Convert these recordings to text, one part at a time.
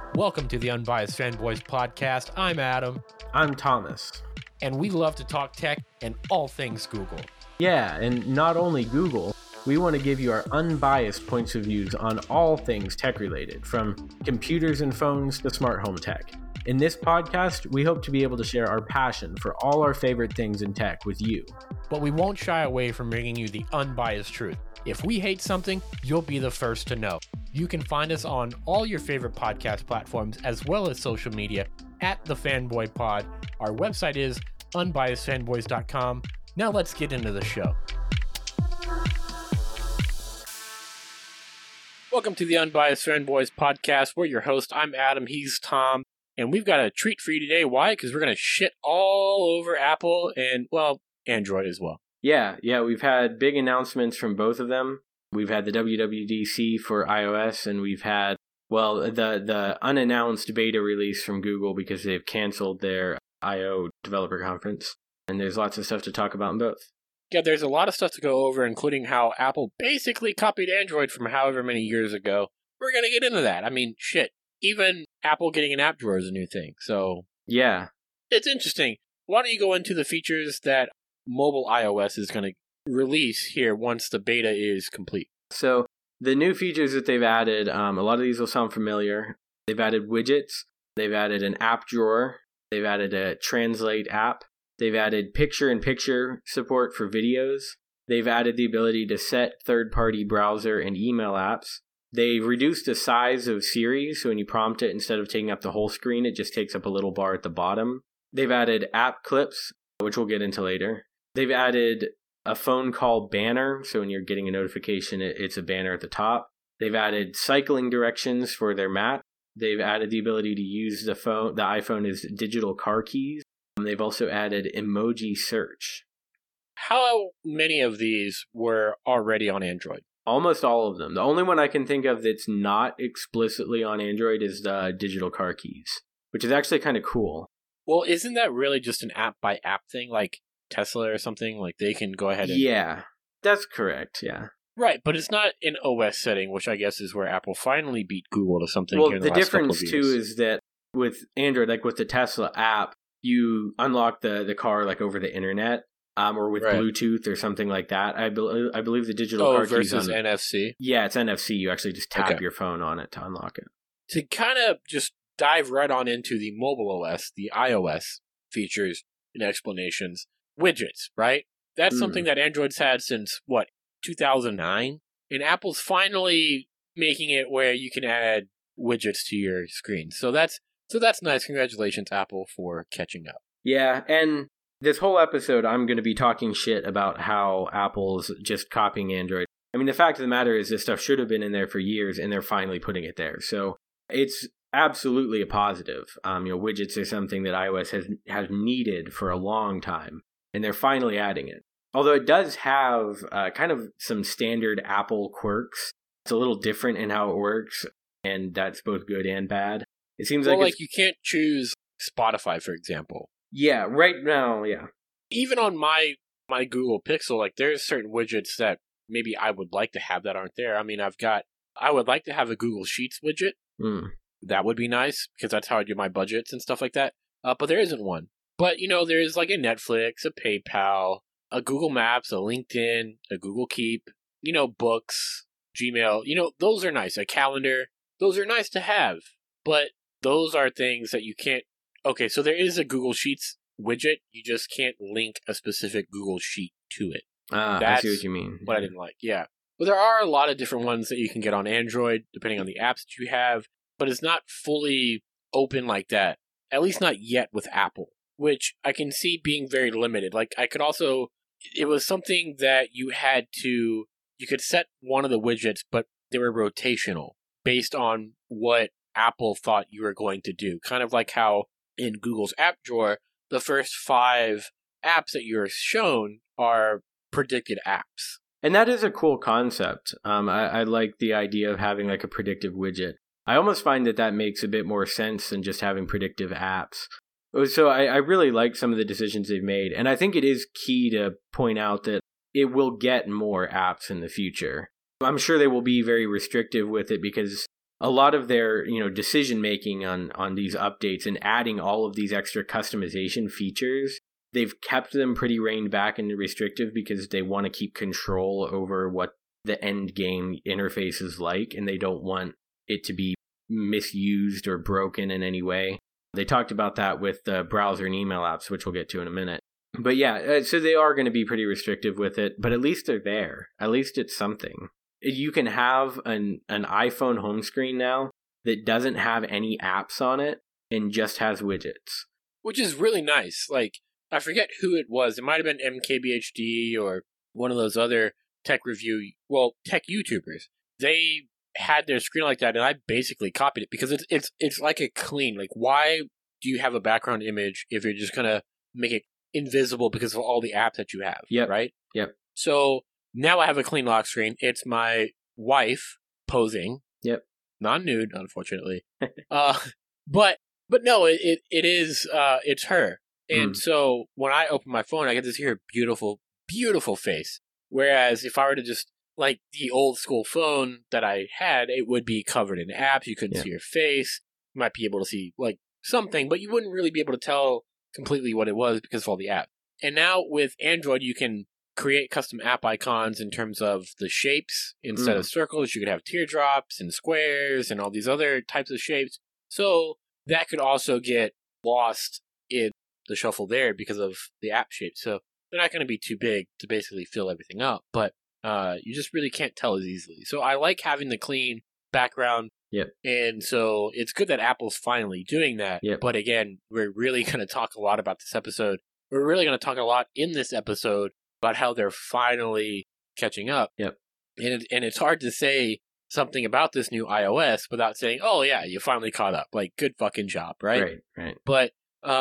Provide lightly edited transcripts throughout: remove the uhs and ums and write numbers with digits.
Welcome to the Unbiased Fanboys podcast. I'm Adam, I'm Thomas. and we love to talk tech and all things Google. Yeah, and not only Google, we want to give you our unbiased points of views on all things tech related, from computers and phones to smart home tech. In this podcast, we hope to be able to share our passion for all our favorite things in tech with you. But we won't shy away from bringing you the unbiased truth. If we hate something, you'll be the first to know. You can find us on all your favorite podcast platforms as well as social media at The Fanboy Pod. Our website is unbiasedfanboys.com. Now let's get into the show. Welcome to the Unbiased Fanboys podcast. We're your host. I'm Adam. He's Tom. And we've got a treat for you today. Why? Because we're going to shit all over Apple and, well, Android as well. Yeah, we've had big announcements from both of them. We've had the WWDC for iOS, and we've had, well, the unannounced beta release from Google because they've canceled their I/O developer conference. And there's lots of stuff to talk about in both. Yeah, there's a lot of stuff to go over, including how Apple basically copied Android from however many years ago. We're going to get into that. I mean, shit. Even Apple getting an app drawer is a new thing. So, yeah, it's interesting. Why don't you go into the features that mobile iOS is going to release here once the beta is complete? So the new features that they've added, a lot of these will sound familiar. They've added widgets. They've added an app drawer. They've added a translate app. They've added picture-in-picture support for videos. They've added the ability to set third-party browser and email apps. They've reduced the size of Siri, so when you prompt it, instead of taking up the whole screen, it just takes up a little bar at the bottom. They've added app clips, which we'll get into later. They've added a phone call banner, so when you're getting a notification, it's a banner at the top. They've added cycling directions for their map. They've added the ability to use the iPhone as digital car keys. They've also added emoji search. How many of these were already on Android? Almost all of them. The only one I can think of that's not explicitly on Android is the digital car keys, which is actually kind of cool. Well, isn't that really just an app-by-app thing, like Tesla or something? Like, they can go ahead and... Yeah, that's correct, yeah. Right, but it's not an OS setting, which I guess is where Apple finally beat Google to something well, here in the the last couple of difference, years. too, is that with Android, like with the Tesla app, you unlock the car like over the internet. Or with Bluetooth or something like that. I believe the digital car keys versus NFC? Yeah, it's NFC. You actually just tap your phone on it to unlock it. To kind of just dive right on into the mobile OS, the iOS features and explanations, widgets, right? That's something that Android's had since, 2009? And Apple's finally making it where you can add widgets to your screen. So that's nice. Congratulations, Apple, for catching up. Yeah, and this whole episode, I'm going to be talking shit about how Apple's just copying Android. I mean, the fact of the matter is this stuff should have been in there for years, and they're finally putting it there. So it's absolutely a positive. Widgets are something that iOS has needed for a long time, and they're finally adding it. Although it does have kind of some standard Apple quirks. It's a little different in how it works, and that's both good and bad. It seems like you can't choose Spotify, for example. Yeah, right now, yeah. Even on my Google Pixel, like there's certain widgets that maybe I would like to have that aren't there. I mean, I would like to have a Google Sheets widget. That would be nice because that's how I do my budgets and stuff like that. But there isn't one. But, there's like a Netflix, a PayPal, a Google Maps, a LinkedIn, a Google Keep, books, Gmail. Those are nice. A calendar. Those are nice to have. But those are things that you can't. Okay, so there is a Google Sheets widget. You just can't link a specific Google Sheet to it. I see what you mean. What I didn't like, yeah. But there are a lot of different ones that you can get on Android, depending on the apps that you have. But it's not fully open like that. At least not yet with Apple, which I can see being very limited. Like, it was something that you could set one of the widgets, but they were rotational based on what Apple thought you were going to do. Kind of like how in Google's app drawer, the first 5 apps that you're shown are predicted apps. And that is a cool concept. I like the idea of having like a predictive widget. I almost find that makes a bit more sense than just having predictive apps. So I really like some of the decisions they've made. And I think it is key to point out that it will get more apps in the future. I'm sure they will be very restrictive with it because a lot of their, decision making on these updates and adding all of these extra customization features, they've kept them pretty reined back and restrictive because they want to keep control over what the end game interface is like, and they don't want it to be misused or broken in any way. They talked about that with the browser and email apps, which we'll get to in a minute. But yeah, so they are going to be pretty restrictive with it, but at least they're there. At least it's something. You can have an iPhone home screen now that doesn't have any apps on it and just has widgets. Which is really nice. Like, I forget who it was. It might have been MKBHD or one of those other tech YouTubers. They had their screen like that, and I basically copied it because it's like a clean. Like, why do you have a background image if you're just gonna make it invisible because of all the apps that you have? Yep. Right? Yep. So now I have a clean lock screen. It's my wife posing. Yep. Not nude, unfortunately. But no, it is it's her. And so when I open my phone, I get to see her beautiful, beautiful face. Whereas if I were to just, like the old school phone that I had, it would be covered in apps. You couldn't see her face. You might be able to see like something, but you wouldn't really be able to tell completely what it was because of all the apps. And now with Android, you can create custom app icons in terms of the shapes. Instead of circles, you could have teardrops and squares and all these other types of shapes. So that could also get lost in the shuffle there because of the app shape. So they're not going to be too big to basically fill everything up, but you just really can't tell as easily. So I like having the clean background. Yep. And so it's good that Apple's finally doing that. Yep. But again, we're really going to talk a lot about this episode. We're really going to talk a lot in this episode about how they're finally catching up. Yep. And it's hard to say something about this new iOS without saying, oh yeah, you finally caught up. Like, good fucking job, right? Right. But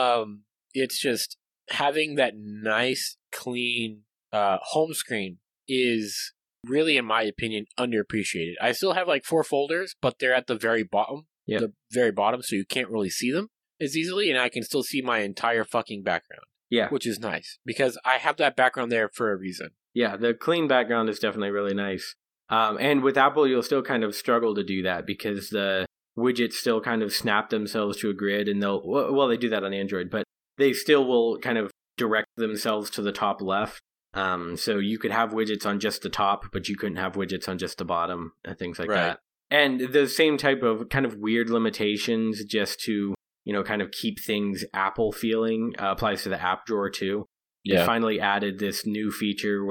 it's just having that nice, clean home screen is really, in my opinion, underappreciated. I still have like 4 folders, but they're at the very bottom. Yep. The very bottom, so you can't really see them as easily, and I can still see my entire fucking background. Yeah. Which is nice, because I have that background there for a reason. Yeah, the clean background is definitely really nice. And with Apple, you'll still kind of struggle to do that because the widgets still kind of snap themselves to a grid, and they do that on Android, but they still will kind of direct themselves to the top left. So you could have widgets on just the top, but you couldn't have widgets on just the bottom and things like that. And the same type of kind of weird limitations just to, kind of keep things Apple feeling applies to the app drawer too. Yeah. They finally added this new feature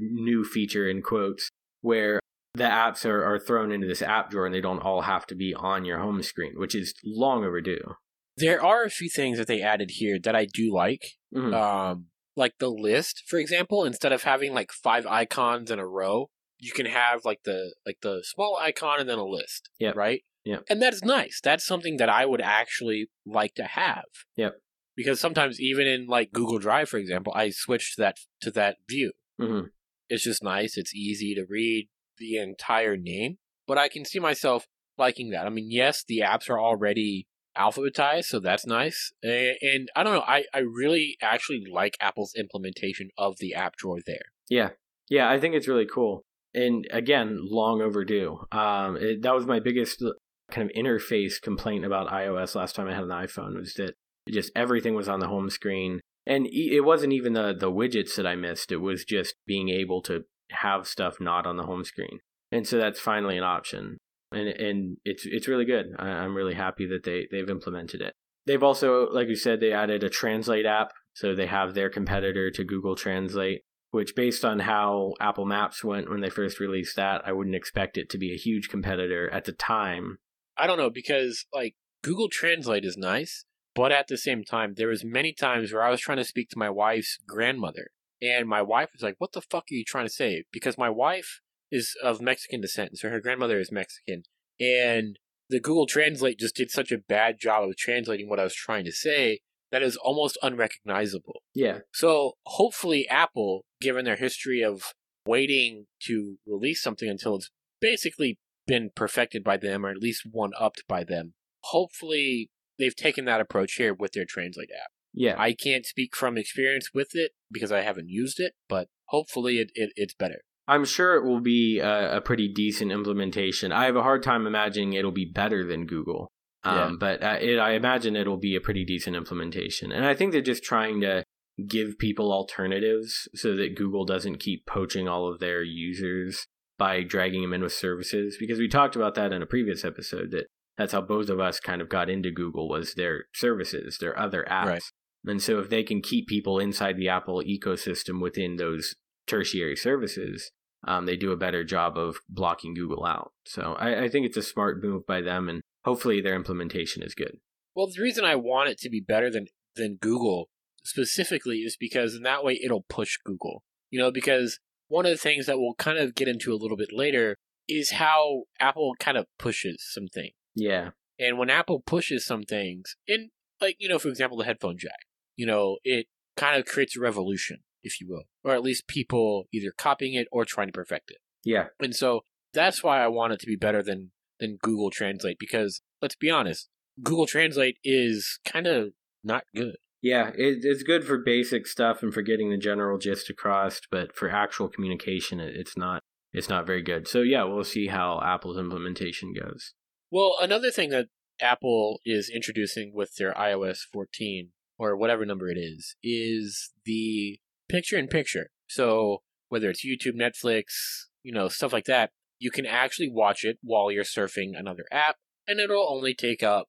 in quotes, where the apps are thrown into this app drawer and they don't all have to be on your home screen, which is long overdue. There are a few things that they added here that I do like. Like the list, for example, instead of having like 5 icons in a row, you can have like the small icon and then a list. Yep. Right? Yeah. And that's nice. That's something that I would actually like to have. Yep. Because sometimes even in like Google Drive, for example, I switch to that view. Mm-hmm. It's just nice. It's easy to read the entire name, but I can see myself liking that. I mean, yes, the apps are already alphabetized, so that's nice. And I don't know, I really actually like Apple's implementation of the app drawer there. Yeah, I think it's really cool. And again, long overdue. That was my biggest kind of interface complaint about iOS last time I had an iPhone, was that just everything was on the home screen. And it wasn't even the widgets that I missed. It was just being able to have stuff not on the home screen. And so that's finally an option. And it's really good. I'm really happy that they've implemented it. They've also, like you said, they added a Translate app. So they have their competitor to Google Translate, which based on how Apple Maps went when they first released that, I wouldn't expect it to be a huge competitor at the time. I don't know, because like Google Translate is nice, but at the same time, there was many times where I was trying to speak to my wife's grandmother, and my wife was like, what the fuck are you trying to say? Because my wife is of Mexican descent, so her grandmother is Mexican, and the Google Translate just did such a bad job of translating what I was trying to say that is almost unrecognizable. Yeah. So hopefully Apple, given their history of waiting to release something until it's basically been perfected by them, or at least one-upped by them, hopefully they've taken that approach here with their Translate app. Yeah. I can't speak from experience with it because I haven't used it, but hopefully it's better. I'm sure it will be a pretty decent implementation. I have a hard time imagining it'll be better than Google. But I imagine it'll be a pretty decent implementation. And I think they're just trying to give people alternatives so that Google doesn't keep poaching all of their users by dragging them in with services. Because we talked about that in a previous episode, that's how both of us kind of got into Google, was their services, their other apps. Right. And so if they can keep people inside the Apple ecosystem within those tertiary services, they do a better job of blocking Google out. So I think it's a smart move by them, and hopefully their implementation is good. Well, the reason I want it to be better than Google specifically is because in that way it'll push Google. Because one of the things that we'll kind of get into a little bit later is how Apple kind of pushes some things. Yeah. And when Apple pushes some things, in for example, the headphone jack, it kind of creates a revolution, if you will, or at least people either copying it or trying to perfect it. Yeah. And so that's why I want it to be better than Google Translate, because let's be honest, Google Translate is kind of not good. Yeah, it's good for basic stuff and for getting the general gist across, but for actual communication, it's not very good. So yeah, we'll see how Apple's implementation goes. Well, another thing that Apple is introducing with their iOS 14, or whatever number it is the picture-in-picture. So whether it's YouTube, Netflix, stuff like that, you can actually watch it while you're surfing another app, and it'll only take up,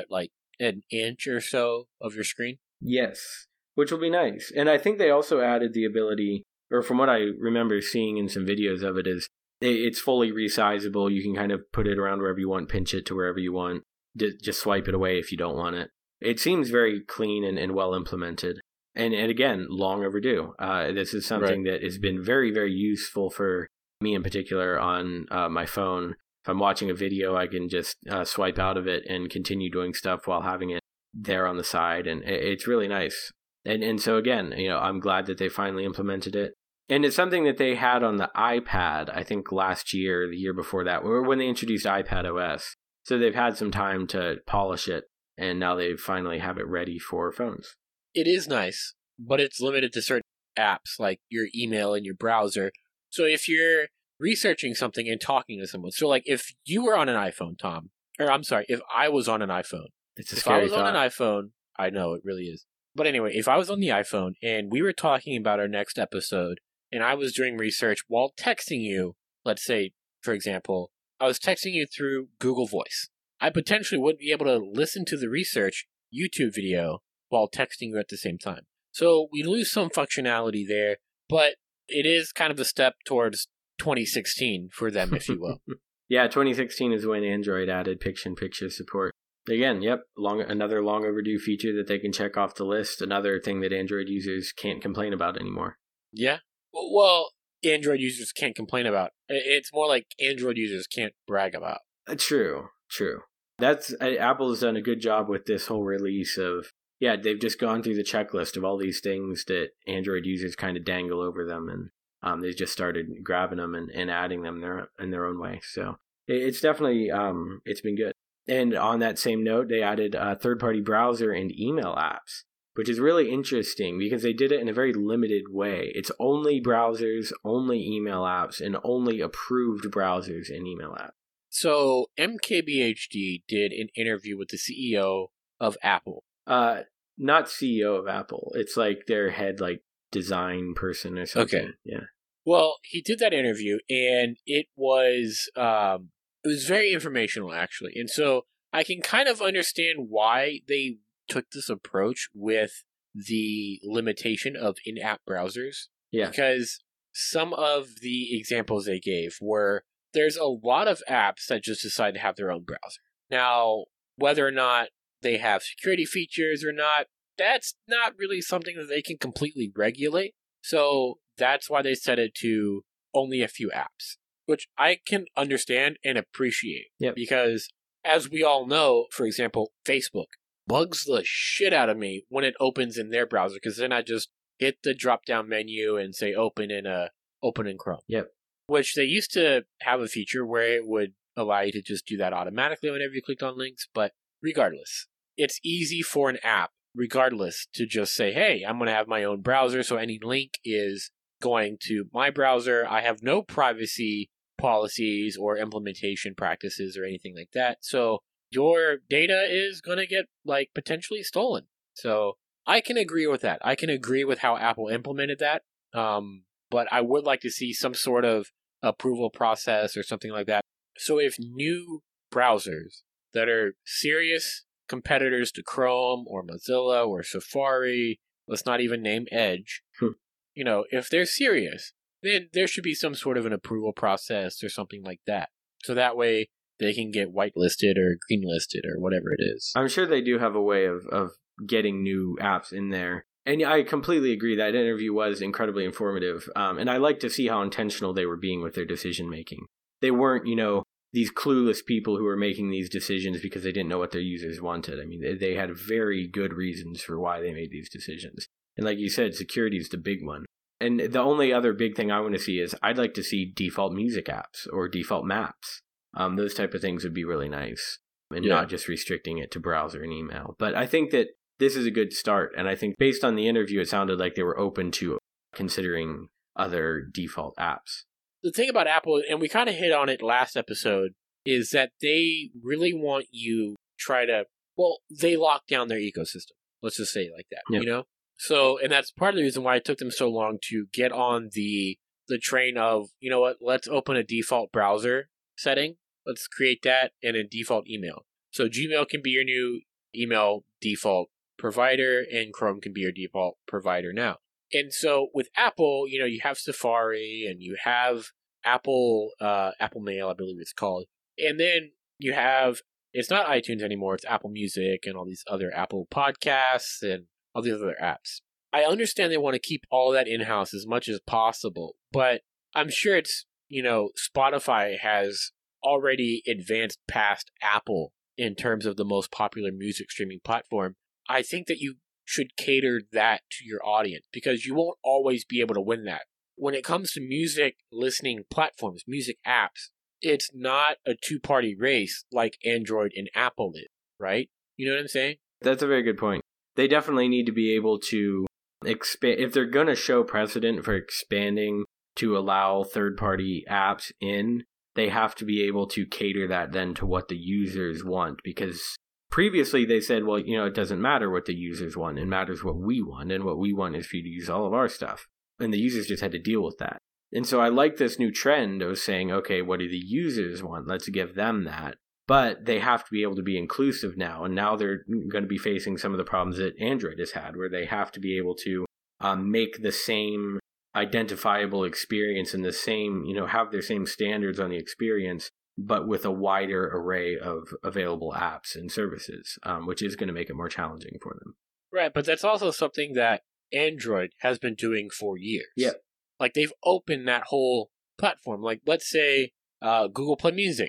an inch or so of your screen? Yes, which will be nice. And I think they also added the ability, or from what I remember seeing in some videos of it, is it's fully resizable. You can kind of put it around wherever you want, pinch it to wherever you want, just swipe it away if you don't want it. It seems very clean and well implemented. And again, long overdue. This is something that has been very, very useful for me in particular on my phone. If I'm watching a video, I can just swipe out of it and continue doing stuff while having it there on the side. And it's really nice. And so again, I'm glad that they finally implemented it. And it's something that they had on the iPad, I think last year, the year before that, when they introduced iPad OS. So they've had some time to polish it, and now they finally have it ready for phones. It is nice, but it's limited to certain apps like your email and your browser. So if you're researching something and talking to someone, so if you were on an iPhone, Tom, or I'm sorry, if I was on an iPhone. It's a scary thought. If I was on an iPhone, I know it really is. But anyway, if I was on the iPhone and we were talking about our next episode, and I was doing research while texting you, let's say, for example, I was texting you through Google Voice. I potentially would be able to listen to the research YouTube video while texting you at the same time. So we lose some functionality there, but it is kind of a step towards 2016 for them, if you will. Yeah, 2016 is when Android added picture-in-picture support. Again, another long overdue feature that they can check off the list. Another thing that Android users can't complain about anymore. Yeah. Well, Android users can't complain about. It's more like Android users can't brag about. True. Apple's done a good job with this whole release of, they've just gone through the checklist of all these things that Android users kind of dangle over them, and they've just started grabbing them and adding them in their own way. So it's definitely, it's been good. And on that same note, they added third-party browser and email apps, which is really interesting because they did it in a very limited way. It's only browsers, only email apps, and only approved browsers and email apps. So MKBHD did an interview with the CEO of Apple. Not CEO of Apple. It's like their head design person or something. Okay. Yeah. Well, he did that interview, and it was very informational, actually. And so I can kind of understand why they took this approach with the limitation of in-app browsers. Yeah. Because some of the examples they gave were, there's a lot of apps that just decide to have their own browser. Now, whether or not they have security features or not, that's not really something that they can completely regulate. So that's why they set it to only a few apps, which I can understand and appreciate. Yep. Because as we all know, for example, Facebook bugs the shit out of me when it opens in their browser, because then I just hit the drop-down menu and say open in Chrome. Yep. Which they used to have a feature where it would allow you to just do that automatically whenever you clicked on links. But regardless, it's easy for an app, regardless, to just say, hey, I'm going to have my own browser, so any link is going to my browser. I have no privacy policies or implementation practices or anything like that. So your data is going to get like potentially stolen. So I can agree with that. I can agree with how Apple implemented that. But I would like to see some sort of approval process or something like that. So if new browsers that are serious competitors to Chrome or Mozilla or Safari, let's not even name Edge, if they're serious, then there should be some sort of an approval process or something like that. So that way they can get whitelisted or greenlisted or whatever it is. I'm sure they do have a way of getting new apps in there. And I completely agree. That interview was incredibly informative. And I like to see how intentional they were being with their decision making. They weren't, these clueless people who were making these decisions because they didn't know what their users wanted. I mean, they had very good reasons for why they made these decisions. And like you said, security is the big one. And the only other big thing I want to see is I'd like to see default music apps or default maps. Those type of things would be really nice. And not just restricting it to browser and email. But I think that this is a good start. And I think based on the interview, it sounded like they were open to considering other default apps. The thing about Apple, and we kind of hit on it last episode, is that they really want you they lock down their ecosystem. Let's just say it like that, So, and that's part of the reason why it took them so long to get on the train of, let's open a default browser setting. Let's create that and a default email. So Gmail can be your new email default provider and Chrome can be your default provider now. And so with Apple, you have Safari and you have Apple Mail, I believe it's called. And then you have, it's not iTunes anymore, it's Apple Music and all these other Apple Podcasts and all these other apps. I understand they want to keep all of that in-house as much as possible, but I'm sure it's, Spotify has already advanced past Apple in terms of the most popular music streaming platform. I think that you should cater that to your audience because you won't always be able to win that. When it comes to music listening platforms, music apps, it's not a two-party race like Android and Apple is, right? You know what I'm saying? That's a very good point. They definitely need to be able to expand. If they're going to show precedent for expanding to allow third-party apps in, they have to be able to cater that then to what the users want because previously they said, well, it doesn't matter what the users want. It matters what we want. And what we want is for you to use all of our stuff. And the users just had to deal with that. And so I like this new trend of saying, okay, what do the users want? Let's give them that. But they have to be able to be inclusive now. And now they're going to be facing some of the problems that Android has had, where they have to be able to make the same identifiable experience and the same, have their same standards on the experience, but with a wider array of available apps and services, which is going to make it more challenging for them. Right, but that's also something that Android has been doing for years. Yeah. Like, they've opened that whole platform. Like, let's say Google Play Music,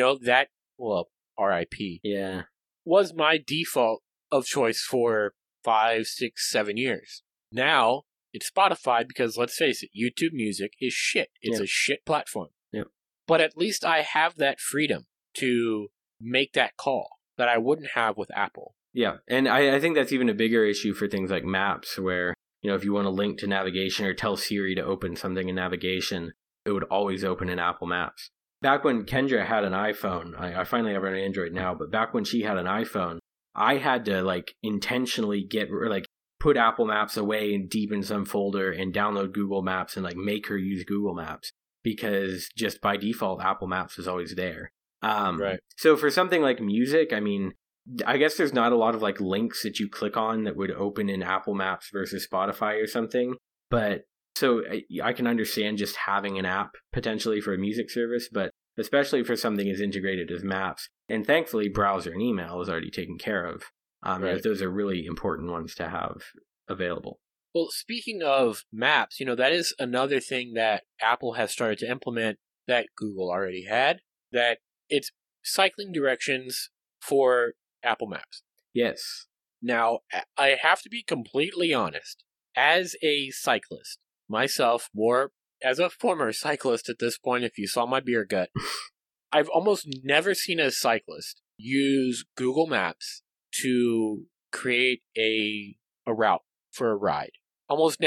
RIP. Yeah. Was my default of choice for 5, 6, 7 years. Now, it's Spotify because, let's face it, YouTube Music is shit. It's a shit platform. Yep. But at least I have that freedom to make that call that I wouldn't have with Apple. Yeah, and I think that's even a bigger issue for things like maps, where, if you want to link to navigation or tell Siri to open something in navigation, it would always open in Apple Maps. Back when Kendra had an iPhone, I finally have an Android now, but back when she had an iPhone, I had to, intentionally put Apple Maps away and deep in some folder and download Google Maps and, make her use Google Maps, because just by default, Apple Maps is always there. Right. So for something like music, I guess there's not a lot of links that you click on that would open in Apple Maps versus Spotify or something. But so I can understand just having an app potentially for a music service, but especially for something as integrated as Maps. And thankfully, browser and email is already taken care of. Right. Those are really important ones to have available. Well, speaking of Maps, that is another thing that Apple has started to implement that Google already had, that it's cycling directions for Apple Maps. Yes. Now, I have to be completely honest. As a cyclist, myself, more as a former cyclist at this point, if you saw my beer gut, I've almost never seen a cyclist use Google Maps to create a route for a ride. Almost never.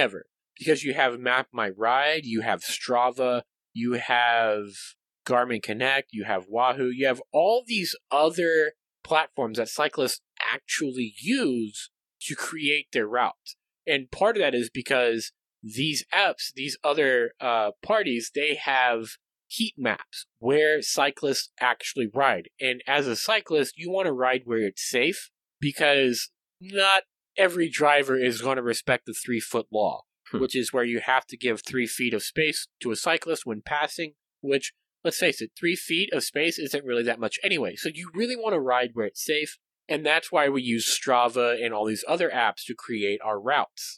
because you have Map My Ride, you have Strava, you have Garmin Connect, you have Wahoo, you have all these other platforms that cyclists actually use to create their routes. And part of that is because these apps, these other parties, they have heat maps where cyclists actually ride. And as a cyclist, you want to ride where it's safe because not every driver is going to respect the 3-foot law, which is where you have to give 3 feet of space to a cyclist when passing, which, let's face it, 3 feet of space isn't really that much anyway. So you really want to ride where it's safe. And that's why we use Strava and all these other apps to create our routes.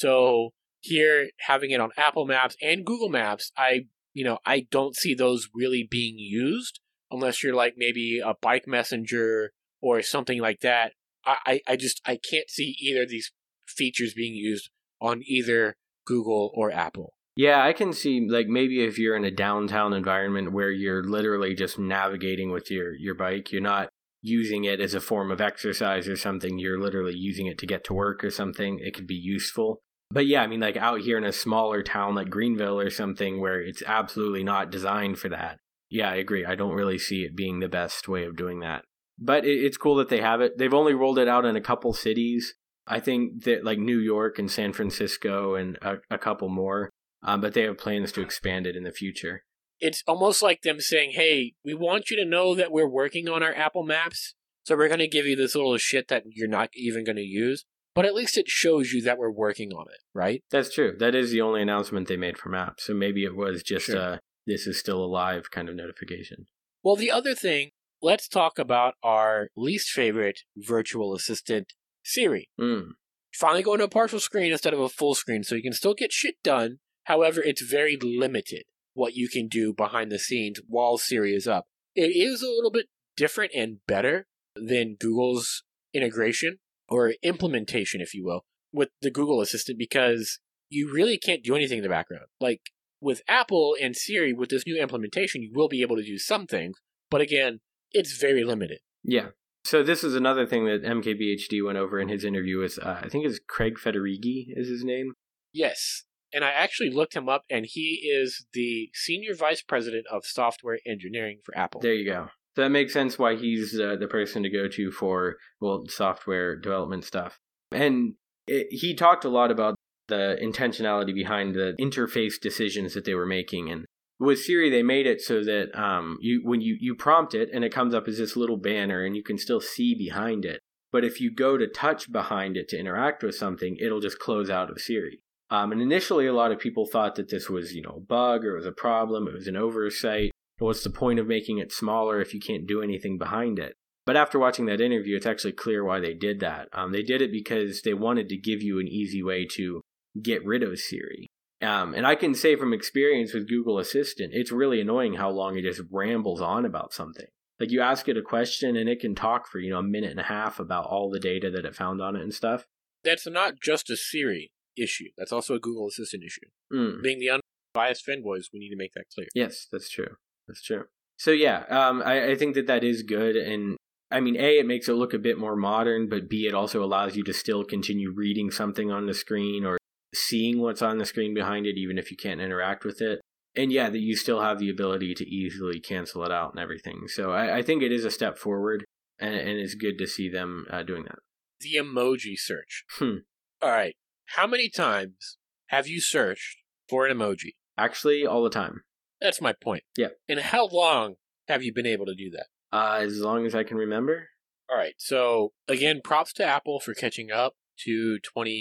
So here, having it on Apple Maps and Google Maps, I don't see those really being used unless you're like maybe a bike messenger or something like that. I can't see either of these features being used on either Google or Apple. Yeah, I can see, like, maybe if you're in a downtown environment where you're literally just navigating with your bike, you're not using it as a form of exercise or something, you're literally using it to get to work or something, it could be useful. But yeah, I mean, like out here in a smaller town like Greenville or something where it's absolutely not designed for that. Yeah, I agree. I don't really see it being the best way of doing that. But it's cool that they have it. They've only rolled it out in a couple cities. I think that like New York and San Francisco and a couple more. But they have plans to expand it in the future. It's almost like them saying, hey, we want you to know that we're working on our Apple Maps, so we're going to give you this little shit that you're not even going to use, but at least it shows you that we're working on it, right? That's true. That is the only announcement they made for Maps, so maybe it was just this is still alive kind of notification. Well, the other thing, let's talk about our least favorite virtual assistant, Siri. Finally going to a partial screen instead of a full screen, so you can still get shit done. However, it's very limited what you can do behind the scenes while Siri is up. It is a little bit different and better than Google's integration, or implementation, if you will, with the Google Assistant, because you really can't do anything in the background. Like, with Apple and Siri, with this new implementation, you will be able to do some things, but again, it's very limited. Yeah. So this is another thing that MKBHD went over in his interview with, I think it's Craig Federighi is his name. Yes. And I actually looked him up, and he is the Senior Vice President of Software Engineering for Apple. There you go. So that makes sense why he's the person to go to for, well, software development stuff. And he talked a lot about the intentionality behind the interface decisions that they were making. And with Siri, they made it so that when you prompt it, and it comes up as this little banner, and you can still see behind it. But if you go to touch behind it to interact with something, it'll just close out of Siri. And initially, a lot of people thought that this was, a bug or it was a problem. It was an oversight. What's the point of making it smaller if you can't do anything behind it? But after watching that interview, it's actually clear why they did that. They did it because they wanted to give you an easy way to get rid of Siri. And I can say from experience with Google Assistant, it's really annoying how long it just rambles on about something. Like you ask it a question and it can talk for, a minute and a half about all the data that it found on it and stuff. That's not just a Siri issue. That's also a Google Assistant issue. Being the unbiased fanboys, we need to make that clear. Yes, that's true. That's true. So yeah, I think that is good. And I mean, A, it makes it look a bit more modern, but B, it also allows you to still continue reading something on the screen or seeing what's on the screen behind it, even if you can't interact with it. And yeah, that you still have the ability to easily cancel it out and everything. So I think it is a step forward, and it's good to see them doing that. The emoji search. All right. How many times have you searched for an emoji? Actually, all the time. That's my point. Yeah. And how long have you been able to do that? As long as I can remember. All right. So, again, props to Apple for catching up to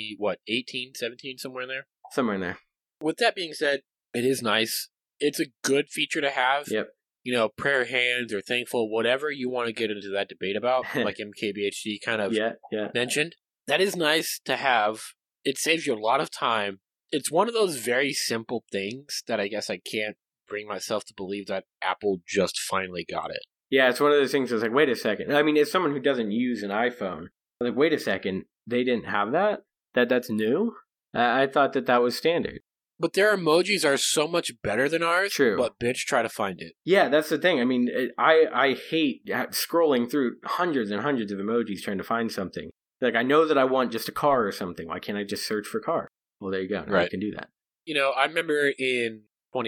18, 17, somewhere in there? Somewhere in there. With that being said, it is nice. It's a good feature to have. Yep. Prayer hands or thankful, whatever you want to get into that debate about, like MKBHD kind of mentioned. That is nice to have. It saves you a lot of time. It's one of those very simple things that I guess I can't bring myself to believe that Apple just finally got it. Yeah, it's one of those things that's like, wait a second. I mean, as someone who doesn't use an iPhone, I'm like, wait a second, they didn't have that? That's new? I thought that was standard. But their emojis are so much better than ours. True. But bitch, try to find it. Yeah, that's the thing. I mean, I hate scrolling through hundreds and hundreds of emojis trying to find something. Like, I know that I want just a car or something. Why can't I just search for car? Well, there you go. Now right. You can do that. I remember in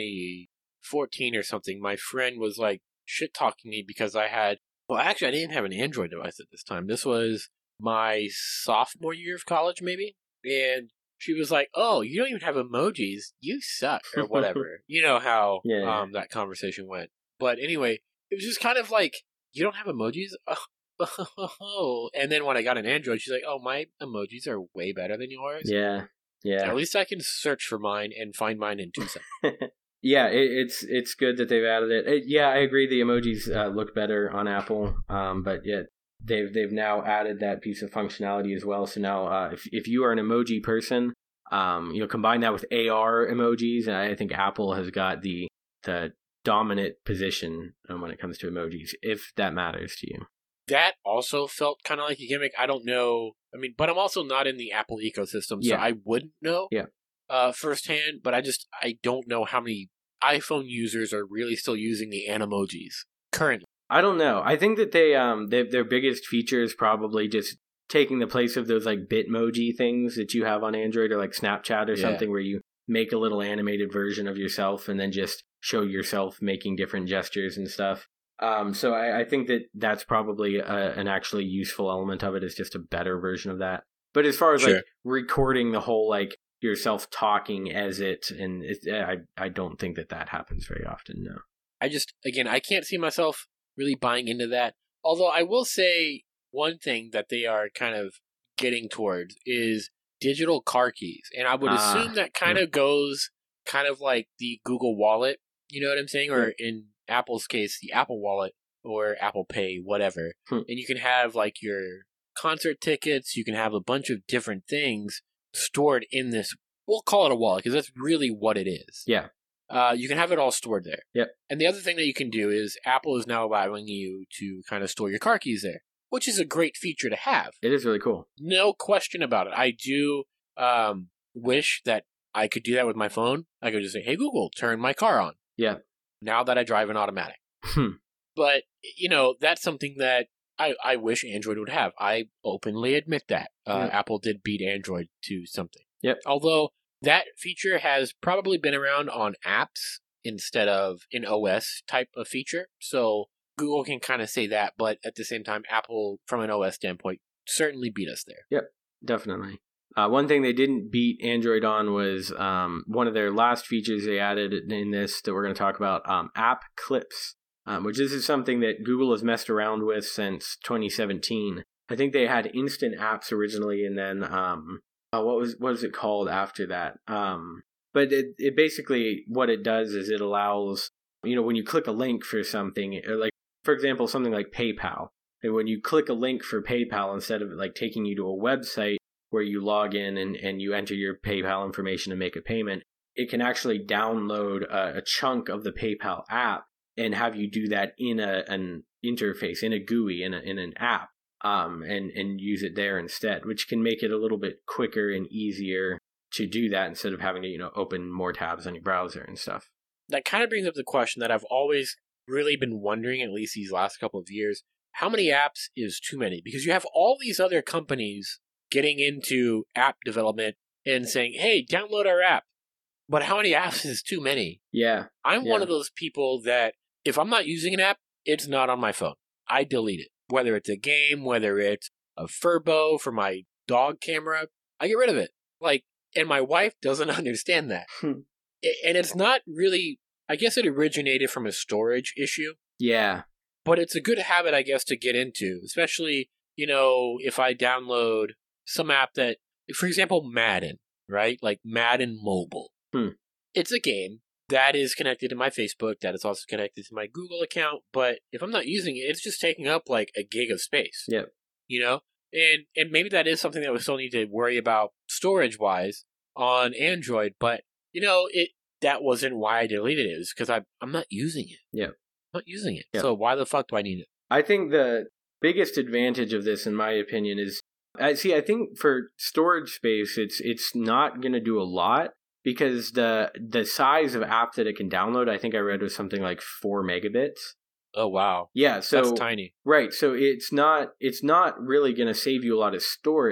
2014 or something, my friend was like shit talking me because I didn't have an Android device at this time. This was my sophomore year of college, maybe. And she was like, "Oh, you don't even have emojis. You suck," or whatever. You know how that conversation went. But anyway, it was just kind of like, you don't have emojis? Oh. And then when I got an Android, she's like, "Oh, my emojis are way better than yours." Yeah. At least I can search for mine and find mine in 2 seconds. Yeah, it's good that they've added it. Yeah, I agree. The emojis look better on Apple, but yet they've now added that piece of functionality as well. So now, if you are an emoji person, combine that with AR emojis, and I think Apple has got the dominant position when it comes to emojis, if that matters to you. That also felt kind of like a gimmick. I don't know. I mean, but I'm also not in the Apple ecosystem, so I wouldn't know firsthand. But I don't know how many iPhone users are really still using the Animojis currently. I don't know. I think that their biggest feature is probably just taking the place of those like Bitmoji things that you have on Android or like Snapchat or something where you make a little animated version of yourself and then just show yourself making different gestures and stuff. So I think that that's probably an actually useful element of it, is just a better version of that. But as far as like recording the whole like yourself talking as it, and I don't think that happens very often. No. I can't see myself really buying into that. Although I will say one thing that they are kind of getting towards is digital car keys. And I would assume that kind of goes kind of like the Google Wallet, you know what I'm saying? Or in Apple's case, the Apple Wallet or Apple Pay, whatever. And you can have like your concert tickets, you can have a bunch of different things stored in this, we'll call it a wallet because that's really what it is. Yeah. You can have it all stored there. Yep. And the other thing that you can do is Apple is now allowing you to kind of store your car keys there, which is a great feature to have. It is really cool. No question about it. I do wish that I could do that with my phone. I could just say, "Hey, Google, turn my car on." Yeah. Now that I drive an automatic. But, that's something that I wish Android would have. I openly admit that. Apple did beat Android to something. Yep. Although that feature has probably been around on apps instead of an OS type of feature. So Google can kind of say that, but at the same time, Apple, from an OS standpoint, certainly beat us there. Yep, definitely. One thing they didn't beat Android on was one of their last features they added in this that we're going to talk about, App Clips, which this is something that Google has messed around with since 2017. I think they had instant apps originally, and then what was it called after that? But it basically, what it does is it allows, when you click a link for something, like for example, something like PayPal, and when you click a link for PayPal, instead of like taking you to a website where you log in and you enter your PayPal information and make a payment, it can actually download a chunk of the PayPal app and have you do that in an interface, in a GUI, in an app, and use it there instead, which can make it a little bit quicker and easier to do that instead of having to, open more tabs on your browser and stuff. That kind of brings up the question that I've always really been wondering, at least these last couple of years, how many apps is too many? Because you have all these other companies getting into app development and saying, "Hey, download our app." But how many apps is too many? Yeah. I'm one of those people that if I'm not using an app, it's not on my phone. I delete it. Whether it's a game, whether it's a Furbo for my dog camera, I get rid of it. And my wife doesn't understand that. And it's not really, I guess it originated from a storage issue. Yeah. But it's a good habit, I guess, to get into, especially, if I download some app that, for example, Madden, right? Like Madden Mobile. It's a game that is connected to my Facebook, that is also connected to my Google account, but if I'm not using it, it's just taking up like a gig of space. Yep. And maybe that is something that we still need to worry about storage-wise on Android, but, that wasn't why I deleted it. It was because I'm not using it. Yeah. I'm not using it. Yep. So why the fuck do I need it? I think the biggest advantage of this, in my opinion, is, I think for storage space, it's not going to do a lot, because the size of app that it can download, I think I read was something like 4 megabits. Oh, wow. Yeah, so that's tiny. Right, so it's not really going to save you a lot of storage.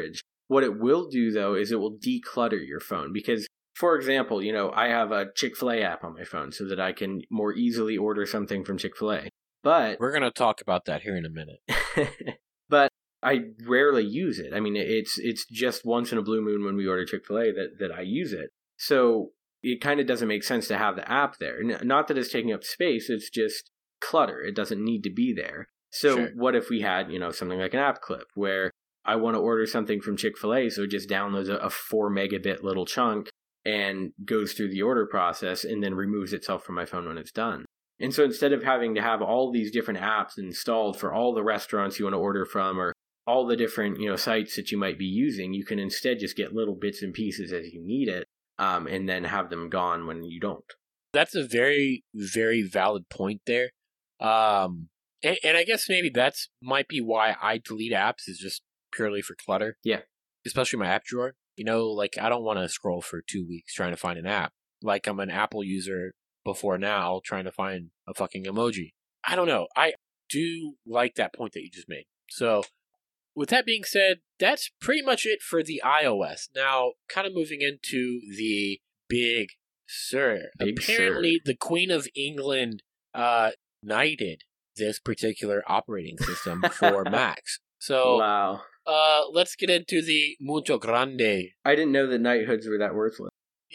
What it will do, though, is it will declutter your phone. Because, for example, I have a Chick-fil-A app on my phone so that I can more easily order something from Chick-fil-A. But we're going to talk about that here in a minute. But I rarely use it. I mean, it's just once in a blue moon when we order Chick-fil-A that I use it. So it kind of doesn't make sense to have the app there. Not that it's taking up space, it's just clutter. It doesn't need to be there. So Sure. What if we had, something like an app clip where I want to order something from Chick-fil-A, so it just downloads a 4 megabit little chunk and goes through the order process and then removes itself from my phone when it's done. And so instead of having to have all these different apps installed for all the restaurants you want to order from or all the different, sites that you might be using, you can instead just get little bits and pieces as you need it, and then have them gone when you don't. That's a very, very valid point there. And I guess maybe that's might be why I delete apps is just purely for clutter. Yeah. Especially my app drawer. Like I don't want to scroll for 2 weeks trying to find an app. Like I'm an Apple user before now trying to find a fucking emoji. I don't know. I do like that point that you just made. So with that being said, that's pretty much it for the iOS. Now, kind of moving into the Big Sur. Apparently, the Queen of England knighted this particular operating system for Macs. So, wow. Let's get into the Mucho Grande. I didn't know that knighthoods were that worthless.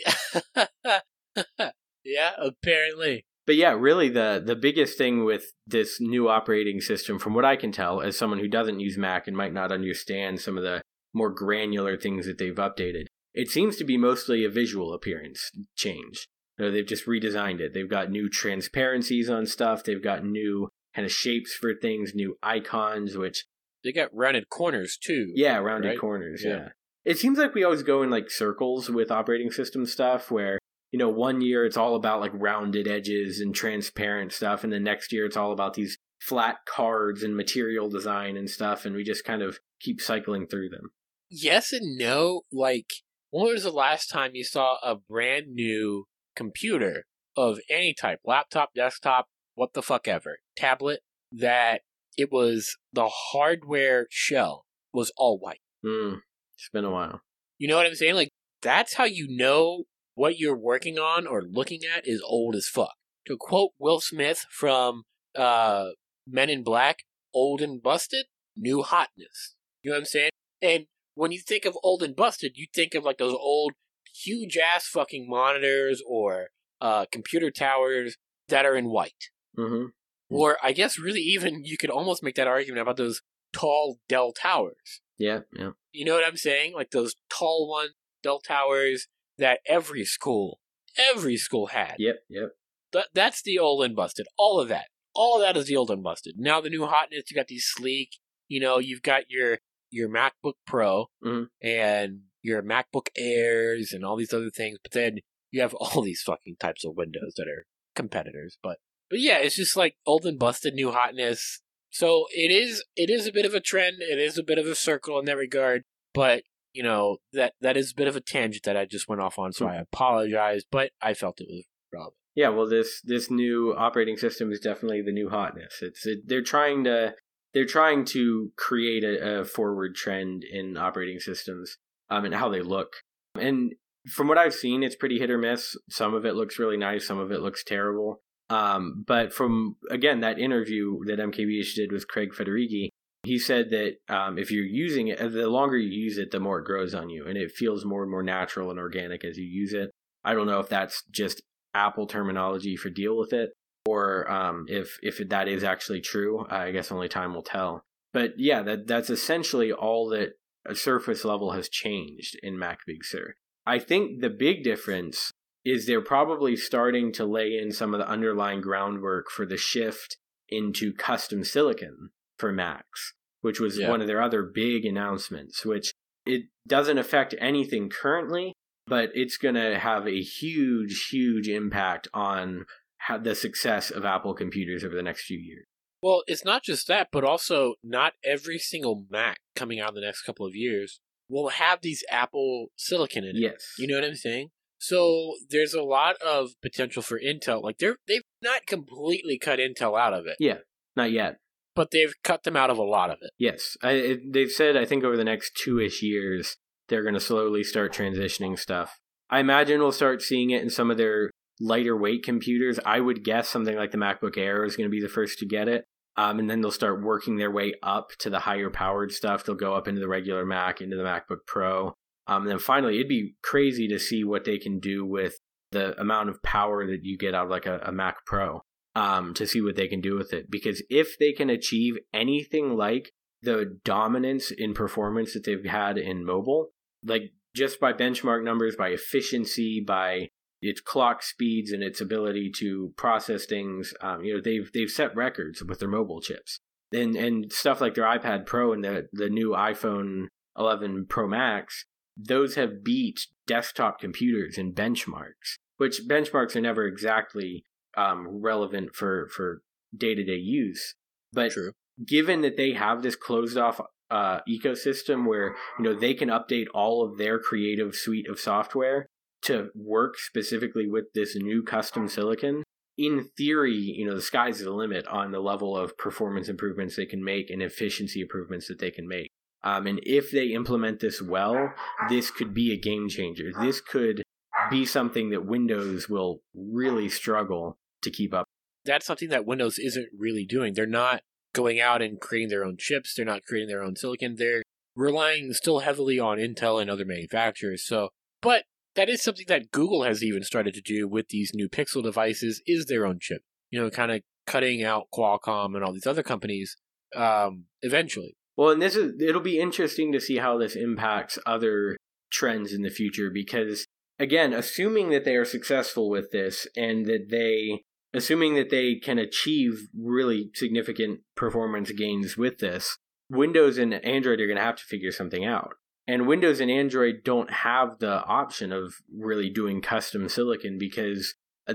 Yeah, apparently. But yeah, really the biggest thing with this new operating system, from what I can tell, as someone who doesn't use Mac and might not understand some of the more granular things that they've updated, it seems to be mostly a visual appearance change. They've just redesigned it. They've got new transparencies on stuff. They've got new kind of shapes for things, new icons, which... They got rounded corners, too. Yeah, rounded corners, yeah. It seems like we always go in like circles with operating system stuff where, 1 year it's all about like rounded edges and transparent stuff, and the next year it's all about these flat cards and material design and stuff, and we just kind of keep cycling through them. Yes and no. Like, when was the last time you saw a brand new computer of any type, laptop, desktop, what the fuck ever, tablet, that it was the hardware shell was all white? It's been a while. You know what I'm saying? Like, that's how you know what you're working on or looking at is old as fuck. To quote Will Smith from Men in Black, old and busted, new hotness. You know what I'm saying? And when you think of old and busted, you think of like those old, huge ass fucking monitors or computer towers that are in white. Mm-hmm. Or I guess really even you could almost make that argument about those tall Dell towers. Yeah. You know what I'm saying? Like those tall one Dell towers that every school had. Yep. That's the old and busted. All of that is the old and busted. Now the new hotness, you got these sleek, you've got your MacBook Pro and your MacBook Airs and all these other things, but then you have all these fucking types of Windows that are competitors. But yeah, it's just like old and busted, new hotness. So it is a bit of a trend. It is a bit of a circle in that regard. But, that is a bit of a tangent that I just went off on, so I apologize, but I felt it was relevant. Yeah, well, this new operating system is definitely the new hotness. They're trying to create a forward trend in operating systems and how they look. And from what I've seen, it's pretty hit or miss. Some of it looks really nice, some of it looks terrible. But from, again, that interview that MKBHD did with Craig Federighi, he said that if you're using it, the longer you use it, the more it grows on you, and it feels more and more natural and organic as you use it. I don't know if that's just Apple terminology for deal with it, or if that is actually true. I guess only time will tell. But yeah, that's essentially all that a surface level has changed in Mac Big Sur. I think the big difference is they're probably starting to lay in some of the underlying groundwork for the shift into custom silicon for Macs, which was one of their other big announcements, which it doesn't affect anything currently, but it's going to have a huge, huge impact on the success of Apple computers over the next few years. Well, it's not just that, but also not every single Mac coming out in the next couple of years will have these Apple silicon in it. Yes. You know what I'm saying? So there's a lot of potential for Intel. Like they've not completely cut Intel out of it. Yeah, not yet. But they've cut them out of a lot of it. Yes. They've said, I think over the next 2-ish years, they're going to slowly start transitioning stuff. I imagine we'll start seeing it in some of their lighter weight computers. I would guess something like the MacBook Air is going to be the first to get it. And then they'll start working their way up to the higher powered stuff. They'll go up into the regular Mac, into the MacBook Pro. And then finally, it'd be crazy to see what they can do with the amount of power that you get out of like a Mac Pro, to see what they can do with it. Because if they can achieve anything like the dominance in performance that they've had in mobile, like just by benchmark numbers, by efficiency, by its clock speeds and its ability to process things, they've set records with their mobile chips. And stuff like their iPad Pro and the new iPhone 11 Pro Max, those have beat desktop computers in benchmarks, which benchmarks are never exactly relevant for day-to-day use. But True. Given that they have this closed-off ecosystem where they can update all of their creative suite of software to work specifically with this new custom silicon, in theory, the sky's the limit on the level of performance improvements they can make and efficiency improvements that they can make. And if they implement this well, this could be a game changer. This could be something that Windows will really struggle to keep up. That's something that Windows isn't really doing. They're not going out and creating their own chips. They're not creating their own silicon. They're relying still heavily on Intel and other manufacturers. But that is something that Google has even started to do with these new Pixel devices, is their own chip. Kind of cutting out Qualcomm and all these other companies eventually. Well, and it'll be interesting to see how this impacts other trends in the future, because, again, assuming that they are successful with this and assuming that they can achieve really significant performance gains with this, Windows and Android are going to have to figure something out. And Windows and Android don't have the option of really doing custom silicon because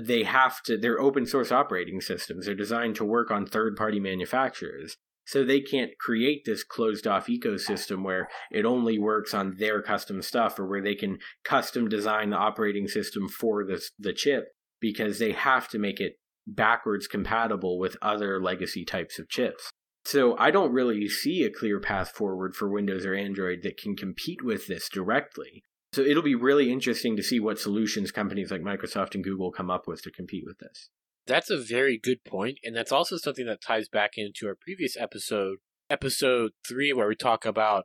they're open source operating systems. They're designed to work on third-party manufacturers. So they can't create this closed-off ecosystem where it only works on their custom stuff, or where they can custom design the operating system for the chip, because they have to make it backwards compatible with other legacy types of chips. So I don't really see a clear path forward for Windows or Android that can compete with this directly. So it'll be really interesting to see what solutions companies like Microsoft and Google come up with to compete with this. That's a very good point, and that's also something that ties back into our previous episode 3, where we talk about,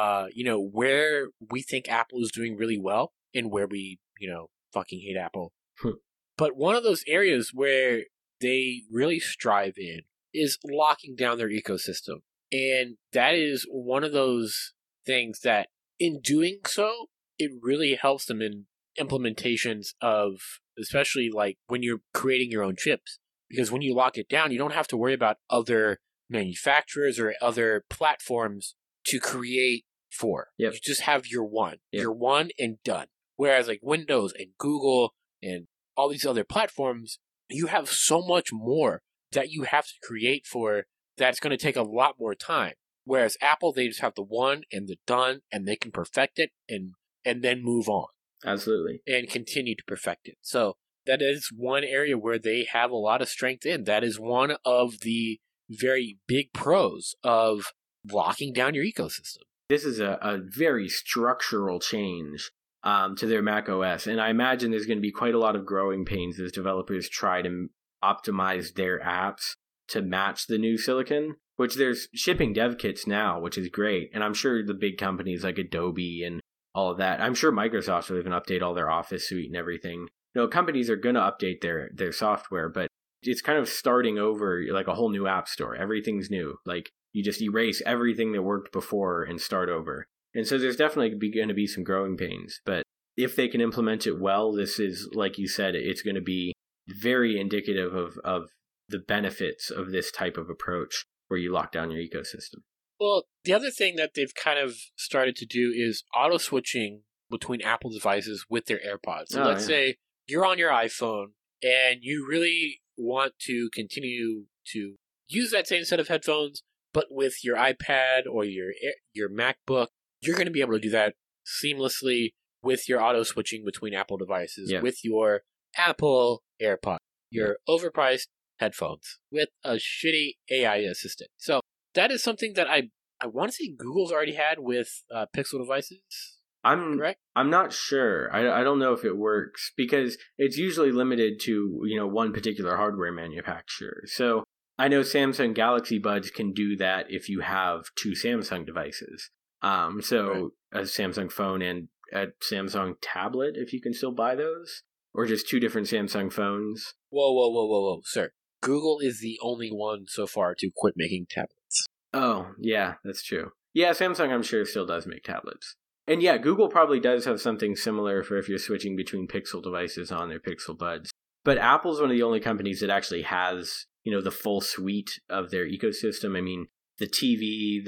where we think Apple is doing really well and where we, fucking hate Apple. But one of those areas where they really strive in is locking down their ecosystem. And that is one of those things that, in doing so, it really helps them in implementations of, especially like when you're creating your own chips. Because when you lock it down, you don't have to worry about other manufacturers or other platforms to create for. Yep. You just have your one. Yep. Your one and done. Whereas like Windows and Google and all these other platforms, you have so much more that you have to create for, that's going to take a lot more time. Whereas Apple, they just have the one and the done, and they can perfect it and then move on. Absolutely. And continue to perfect it. So that is one area where they have a lot of strength in. That is one of the very big pros of locking down your ecosystem. This is a very structural change to their Mac OS. And I imagine there's going to be quite a lot of growing pains as developers try to optimize their apps to match the new silicon, which there's shipping dev kits now, which is great. And I'm sure the big companies like Adobe and all of that, I'm sure Microsoft will even update all their Office suite and everything. Companies are going to update their software, but it's kind of starting over like a whole new app store. Everything's new. Like you just erase everything that worked before and start over. And so there's definitely going to be some growing pains. But if they can implement it well, this is, like you said, it's going to be very indicative of the benefits of this type of approach where you lock down your ecosystem. Well, the other thing that they've kind of started to do is auto switching between Apple devices with their AirPods. So let's say you're on your iPhone and you really want to continue to use that same set of headphones, but with your iPad or your MacBook, you're going to be able to do that seamlessly with your auto switching between Apple devices, with your Apple AirPods, your overpriced headphones with a shitty AI assistant. So that is something that I want to say Google's already had with Pixel devices. correct? I'm not sure. I don't know if it works because it's usually limited to, one particular hardware manufacturer. So I know Samsung Galaxy Buds can do that if you have two Samsung devices. So a Samsung phone and a Samsung tablet, if you can still buy those, or just two different Samsung phones. Whoa, sir. Google is the only one so far to quit making tablets. Oh, yeah, that's true. Yeah, Samsung, I'm sure, still does make tablets. And yeah, Google probably does have something similar for if you're switching between Pixel devices on their Pixel Buds. But Apple's one of the only companies that actually has, the full suite of their ecosystem. I mean, the TV,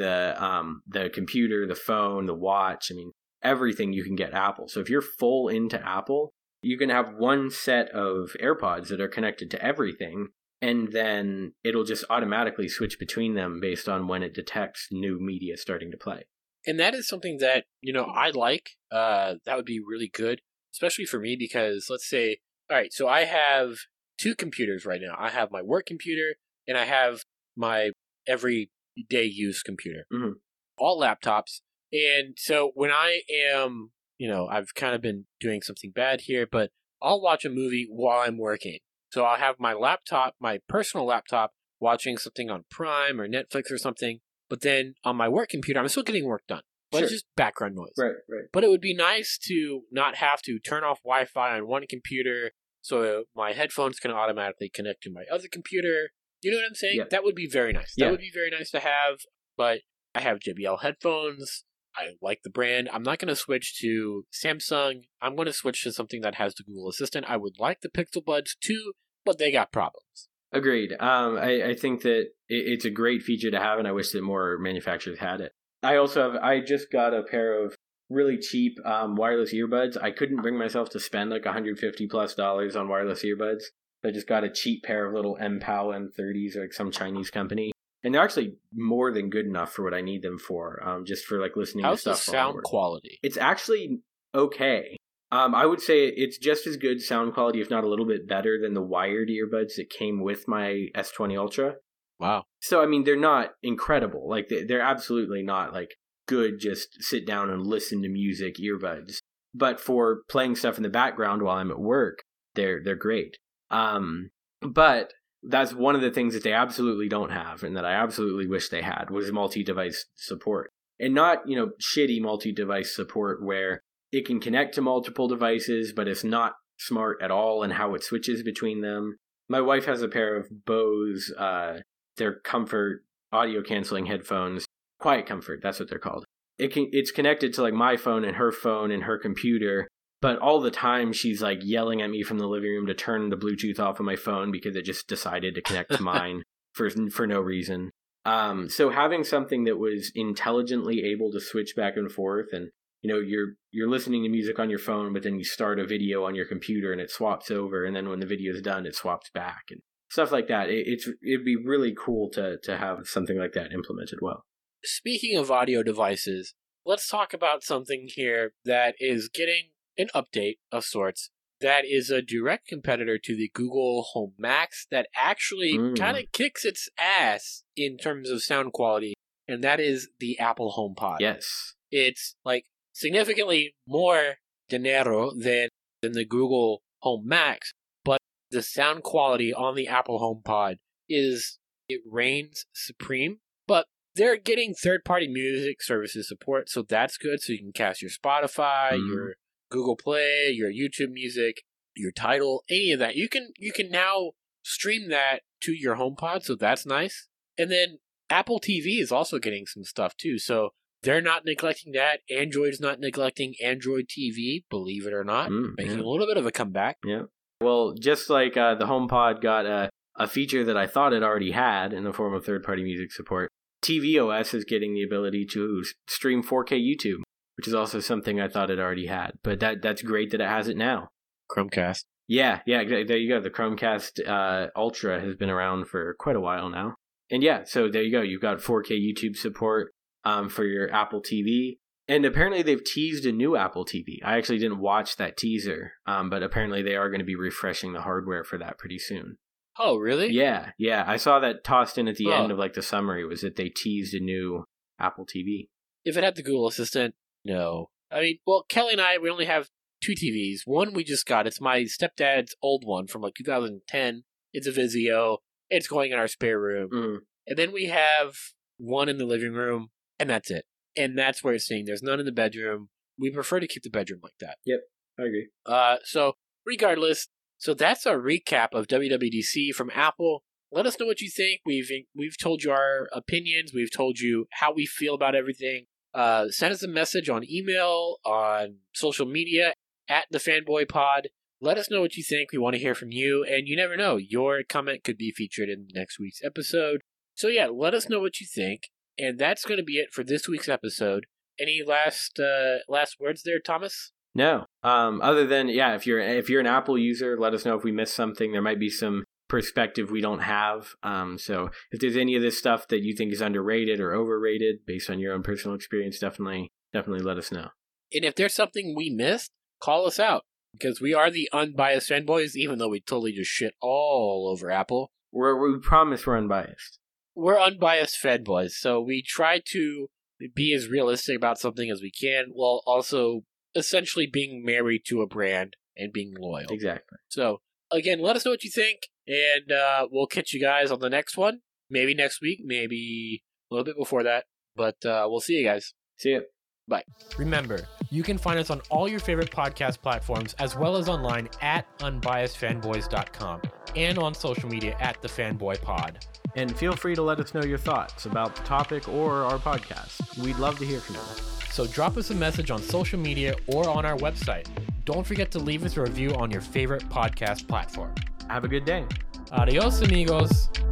the computer, the phone, the watch, everything you can get Apple. So if you're full into Apple, you can have one set of AirPods that are connected to everything, and then it'll just automatically switch between them based on when it detects new media starting to play. And that is something that, I like. That would be really good, especially for me because let's say, all right, so I have two computers right now. I have my work computer and I have my everyday use computer, all laptops. And so when I am, I've kind of been doing something bad here, but I'll watch a movie while I'm working. So I'll have my laptop, my personal laptop, watching something on Prime or Netflix or something. But then on my work computer, I'm still getting work done. But It's just background noise. Right. But it would be nice to not have to turn off Wi-Fi on one computer so my headphones can automatically connect to my other computer. You know what I'm saying? Yeah. That would be very nice. Yeah. That would be very nice to have. But I have JBL headphones. I like the brand. I'm not going to switch to Samsung. I'm going to switch to something that has the Google Assistant. I would like the Pixel Buds too, but they got problems. Agreed. I think that it's a great feature to have, and I wish that more manufacturers had it. I just got a pair of really cheap wireless earbuds. I couldn't bring myself to spend like $150+ on wireless earbuds. I just got a cheap pair of little M-PAL M30s, like some Chinese company. And they're actually more than good enough for what I need them for, just for like listening to stuff. How's the sound quality? It's actually okay. I would say it's just as good sound quality, if not a little bit better, than the wired earbuds that came with my S20 Ultra. Wow. So, they're not incredible. Like, they're absolutely not, like, good just sit down and listen to music earbuds. But for playing stuff in the background while I'm at work, they're great. But that's one of the things that they absolutely don't have and that I absolutely wish they had was multi-device support. And not, shitty multi-device support where it can connect to multiple devices, but it's not smart at all in how it switches between them. My wife has a pair of Bose, their Comfort audio canceling headphones. Quiet Comfort, that's what they're called. It's connected to like my phone and her computer, but all the time she's like yelling at me from the living room to turn the Bluetooth off of my phone because it just decided to connect to mine for no reason. So having something that was intelligently able to switch back and forth and you're listening to music on your phone, but then you start a video on your computer and it swaps over, and then when the video is done, it swaps back and stuff like that. It'd be really cool to have something like that implemented well. Speaking of audio devices, let's talk about something here that is getting an update of sorts. That is a direct competitor to the Google Home Max that actually kind of kicks its ass in terms of sound quality, and that is the Apple HomePod. Yes. It's like significantly more dinero than the Google Home Max, but the sound quality on the Apple HomePod it reigns supreme. But they're getting third-party music services support, so that's good. So you can cast your Spotify, your Google Play, your YouTube Music, your Tidal, any of that. You can now stream that to your HomePod, so that's nice. And then Apple TV is also getting some stuff too, so they're not neglecting that. Android's not neglecting Android TV, believe it or not, making a little bit of a comeback. Yeah. Well, just like the HomePod got a feature that I thought it already had in the form of third-party music support, tvOS is getting the ability to stream 4K YouTube, which is also something I thought it already had. But that's great that it has it now. Chromecast. Yeah, there you go. The Chromecast Ultra has been around for quite a while now. And yeah, so there you go. You've got 4K YouTube support for your Apple TV. And apparently they've teased a new Apple TV. I actually didn't watch that teaser, but apparently they are going to be refreshing the hardware for that pretty soon. Oh, really? Yeah. I saw that tossed in at the end of like the summary was that they teased a new Apple TV. If it had the Google Assistant, no. I mean, well, Kelly and I, we only have 2 TVs. One we just got. It's my stepdad's old one from like 2010. It's a Vizio. It's going in our spare room. Mm. And then we have one in the living room, and that's it. And that's where it's saying there's none in the bedroom. We prefer to keep the bedroom like that. Yep, I agree. So regardless, so that's our recap of WWDC from Apple. Let us know what you think. We've told you our opinions. We've told you how we feel about everything. Send us a message on email, on social media, at the Fanboy Pod. Let us know what you think. We want to hear from you. And you never know, your comment could be featured in next week's episode. So yeah, let us know what you think. And that's going to be it for this week's episode. Any last words there, Thomas? No. Other than, yeah, if you're an Apple user, let us know if we missed something. There might be some perspective we don't have. So if there's any of this stuff that you think is underrated or overrated based on your own personal experience, definitely let us know. And if there's something we missed, call us out. Because we are the unbiased fanboys, even though we totally just shit all over Apple. We promise we're unbiased. We're unbiased fanboys, so we try to be as realistic about something as we can, while also essentially being married to a brand and being loyal. Exactly. So, again, let us know what you think, and we'll catch you guys on the next one. Maybe next week, maybe a little bit before that, but we'll see you guys. See ya. Bye. Remember, you can find us on all your favorite podcast platforms, as well as online at unbiasedfanboys.com and on social media at the Fanboy Pod. And feel free to let us know your thoughts about the topic or our podcast. We'd love to hear from you. So drop us a message on social media or on our website. Don't forget to leave us a review on your favorite podcast platform. Have a good day. Adios, amigos.